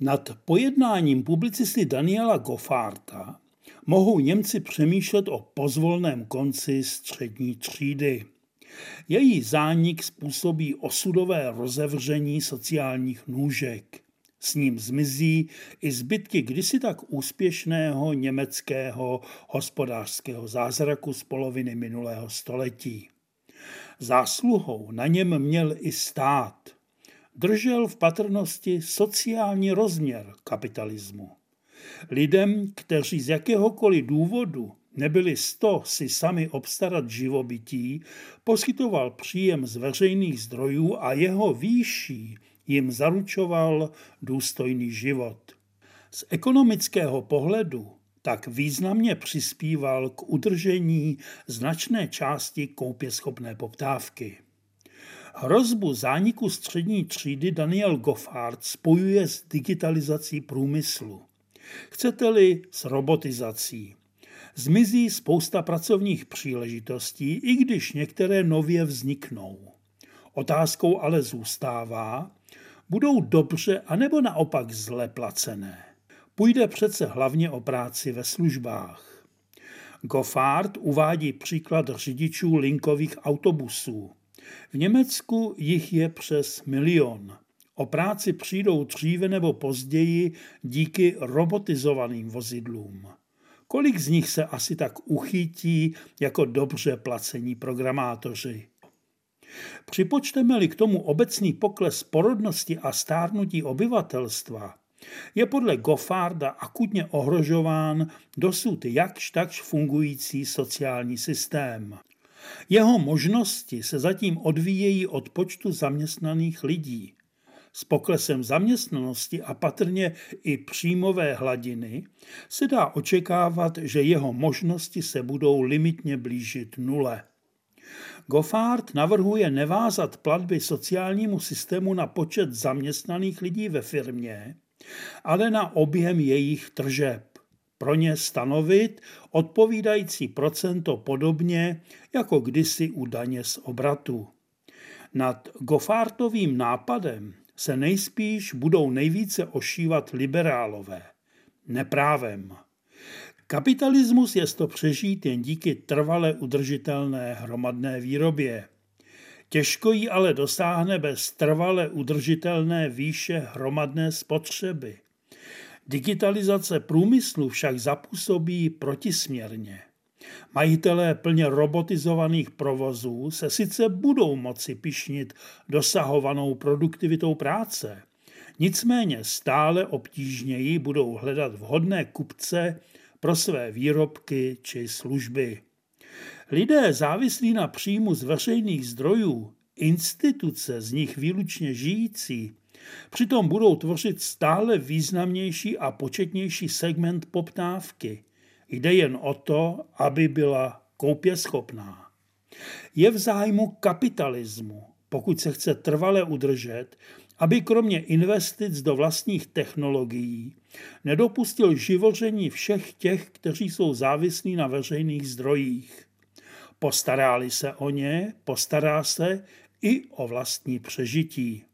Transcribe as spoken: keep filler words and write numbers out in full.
Nad pojednáním publicisty Daniela Goffarta mohou Němci přemýšlet o pozvolném konci střední třídy. Její zánik způsobí osudové rozevření sociálních nůžek. S ním zmizí i zbytky kdysi tak úspěšného německého hospodářského zázraku z poloviny minulého století. Zásluhou na něm měl i stát. Držel v patrnosti sociální rozměr kapitalismu. Lidem, kteří z jakéhokoliv důvodu nebyli sto si sami obstarat živobytí, poskytoval příjem z veřejných zdrojů a jeho výší jim zaručoval důstojný život. Z ekonomického pohledu tak významně přispíval k udržení značné části koupěschopné poptávky. Hrozbu zániku střední třídy Daniel Goffart spojuje s digitalizací průmyslu. Chcete-li s robotizací. Zmizí spousta pracovních příležitostí, i když některé nově vzniknou. Otázkou ale zůstává, budou dobře anebo naopak zle placené. Půjde přece hlavně o práci ve službách. Goffart uvádí příklad řidičů linkových autobusů. V Německu jich je přes milion. O práci přijdou dříve nebo později díky robotizovaným vozidlům. Kolik z nich se asi tak uchytí jako dobře placení programátoři? Připočteme-li k tomu obecný pokles porodnosti a stárnutí obyvatelstva, je podle Goffarta akutně ohrožován dosud jakž takž fungující sociální systém. Jeho možnosti se zatím odvíjejí od počtu zaměstnaných lidí. S poklesem zaměstnanosti a patrně i příjmové hladiny se dá očekávat, že jeho možnosti se budou limitně blížit nule. Goffart navrhuje nevázat platby sociálnímu systému na počet zaměstnaných lidí ve firmě, ale na objem jejich tržeb. Pro ně stanovit odpovídající procento podobně jako kdysi u daně z obratu. Nad Goffartovým nápadem se nejspíš budou nejvíce ošívat liberálové. Neprávem. Kapitalismus je to přežít jen díky trvale udržitelné hromadné výrobě. Těžko ji ale dosáhne bez trvale udržitelné výše hromadné spotřeby. Digitalizace průmyslu však zapůsobí protisměrně. Majitelé plně robotizovaných provozů se sice budou moci pyšnit dosahovanou produktivitou práce, nicméně stále obtížněji budou hledat vhodné kupce pro své výrobky či služby. Lidé závislí na příjmu z veřejných zdrojů, instituce z nich výlučně žijící, přitom budou tvořit stále významnější a početnější segment poptávky. Jde jen o to, aby byla koupěschopná. Je v zájmu kapitalismu, pokud se chce trvale udržet, aby kromě investic do vlastních technologií nedopustil živoření všech těch, kteří jsou závislí na veřejných zdrojích. Postará-li se o ně, postará se i o vlastní přežití.